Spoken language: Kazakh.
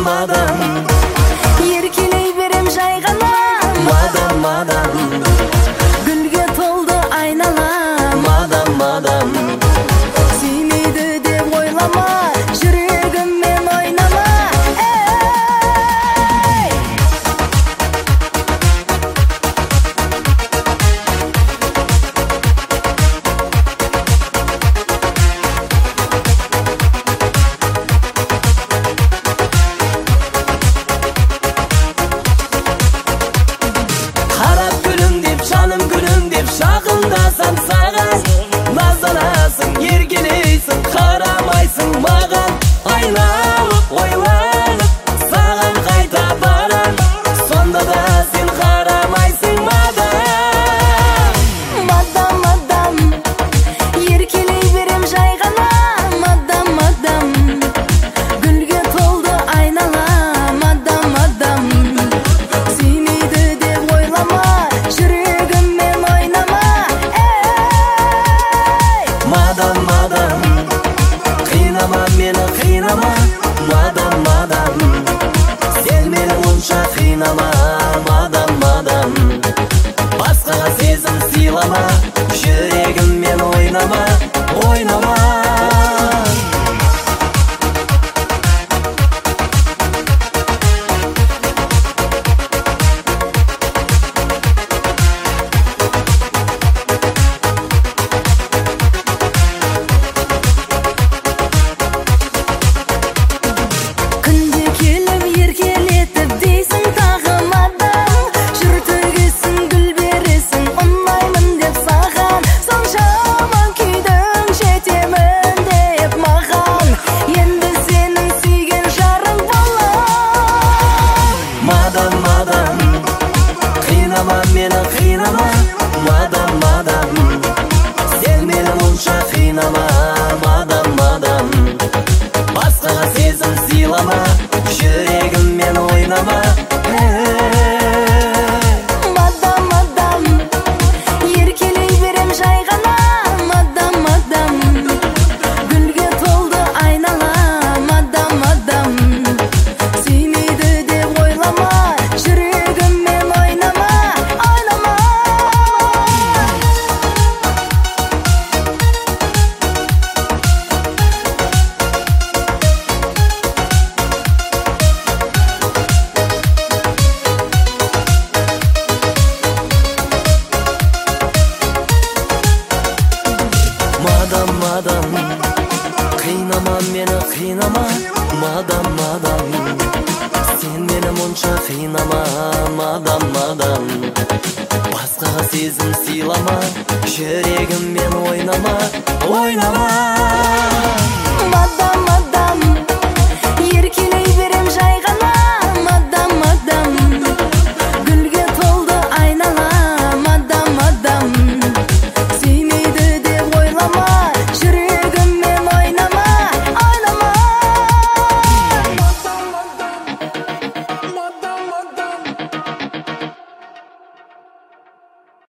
мадам еркелей берем жай ғана мадам гүлге толды айналам мадам сүймейді деп ойлама жүрегіммен ойнама ей қарап күлімдеп жаным күлімдеп жақындасам саған назданасың еркелейсің қарамайсың маған айналып ойланып саған қайта барам сонда да сен қарамайсың мадам еркелей берем жай ғана мадам гүлге толды айналам мадам сүймейді деп ойлама жүрегіммен ойнама ей мадам қинама мені қинама мадам сен мені онша қинама мадам басқаға сезім сыйлама жүрегіммен ойнама күнде келіп еркелетіп дейсің тағы мадам жүр төгесің гүл бересің ұнаймын деп саған соншама күйдің жетемін деп маған енді сенің сүйген жарың болам мадам қинама мені қинама мадам сен мені онша қинама мадам басқаға сезім сыйлама жүрегіммен ойнама мадам еркелей берем жай ғана мадам гүлге толды айналам мадам сүймейді деп ойлама жүрегіммен ойнама мадам қинама мені қинама мадам сен мені мұнша қинама мадам басқаға сезім сыйлама жүрегіммен ойнама